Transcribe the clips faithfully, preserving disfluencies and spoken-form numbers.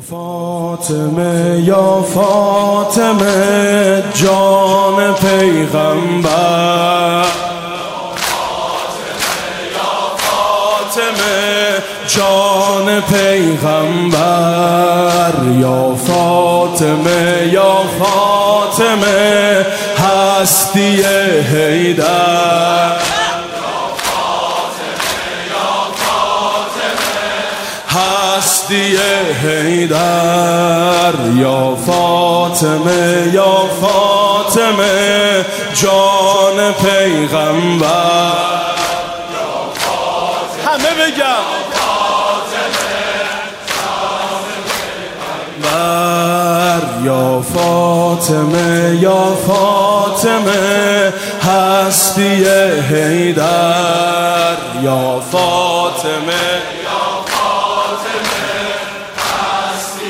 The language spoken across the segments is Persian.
فاطمه یا فاطمه جان پیغمبر، جان پیغمبر، یا فاطمه یا فاطمه هستی حیدر، هستی حیدر، یا فاطمه یا فاطمه جان پیغمبر. همه بگم یا فاطمه یا فاطمه هستی حیدر، یا فاطمه یا فاطمه هستی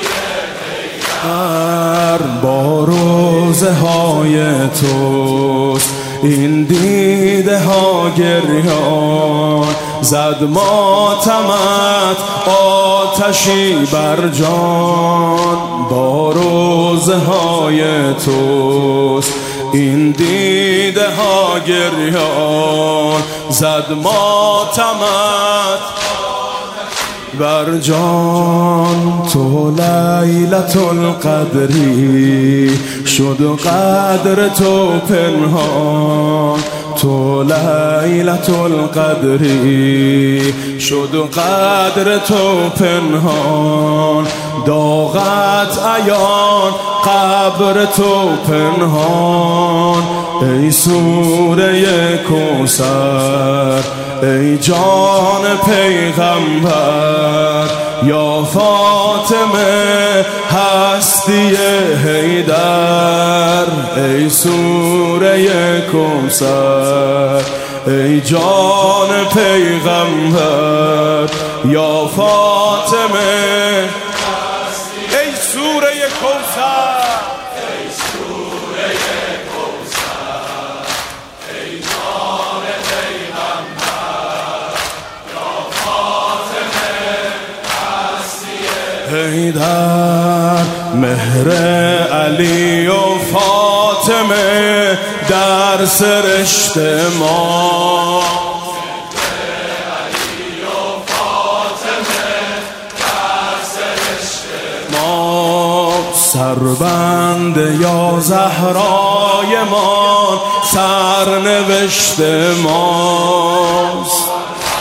حیدر. با روزه های توست این دیده ها گریان، زد ماتمت آتشی بر جان. با روزه های توست این دیده ها گریان، زد ماتمت بر جان. تو لیلت القدری شد قدر تو پنهان، تو لیلت القدری شد قدر تو پنهان. داغت عیان قبر تو پنهان. ای سوره کوثر ای جان پیغمبر، یا فاطمه هستی حیدر. ای سوره کوثر ای جان پیغمبر، یا فاطمه ای سوره کوثر، ای سوره کوثر ای جان پیغمبر، یا فاطمه هستی حیدر. مهر علی و فاطمه در سرشت ما، سربند یا زهرای ما سرنوشت ماست.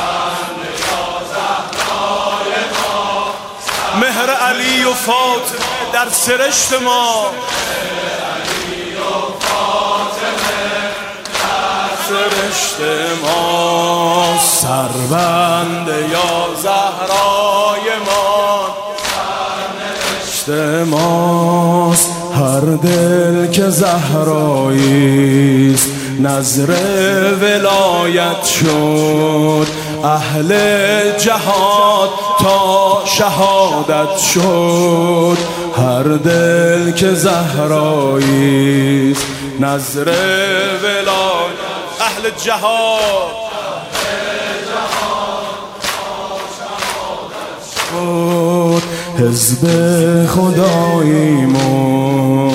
مهر علی و فاطمه در سرشت ما، سرشت ما. سربند یا زهرای ما سرنوشت ماست. هر دل که زهراییست نظر ولایت شد، اهل جهاد تا شهادت شد. هر دل که زهراییست نظر ولایت، اهل جهاد شد. حزب خداییم و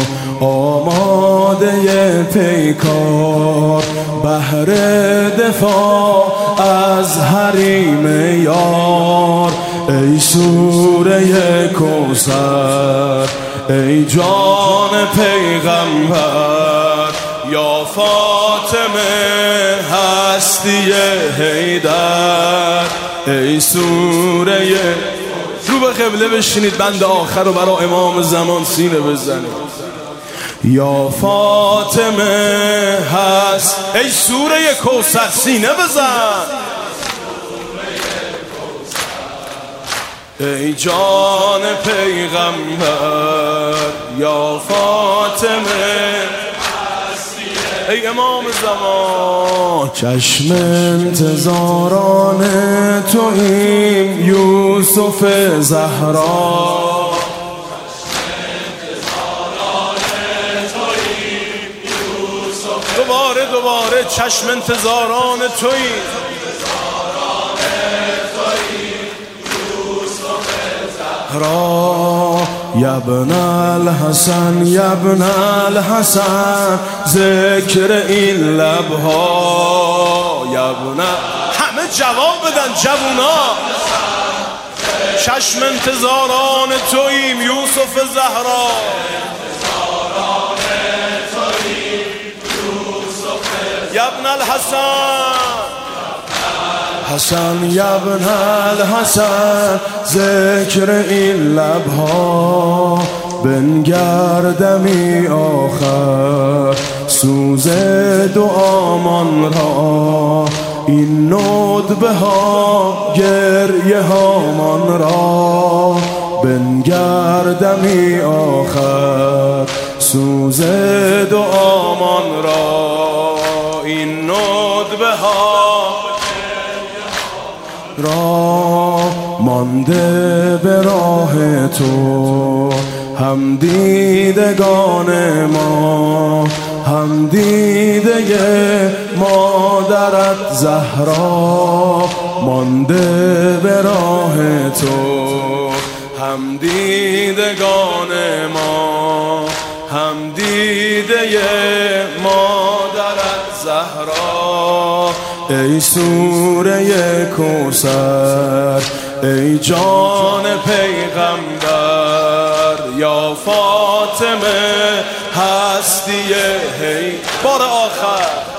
آماده پیکار، بهر دفاع از حریم یار. ای سوره کوثر ای جان پیغمبر، یا فاطمه هستی حیدر. ای سوره رو به قبله بشینید، بند آخر رو برای امام زمان سینه بزنید. یا فاطمه هست ای سوره کوثر سینه بزن. ای جان پیغمبر، یا فاطمه ای امام زمان. چشم انتظاران توییم یوسف زهرا، دوباره دوباره چشم انتظاران توییم. را یا ابن الحسن یا ابن الحسن ذکر این لبها یا ابن. همه جواب بدن جوونا، چشم انتظاران توییم یوسف زهرا. یا ابن الحسن حسن یا ابن الحسن ذکر این لبها بنگردمی آخر سوز دعامان را این ندبه ها گریه ها من را بنگردمی آخر سوز دعامان را این ندبه ها را مانده به راه تو هم دیدگان ما هم دیده مادرت زهرا مانده به راه تو هم دیدگان ما هم دیده مادرت زهرا. ای سوره کوثر ای جان پیغمبر یا فاطمه هستی هی بار آخر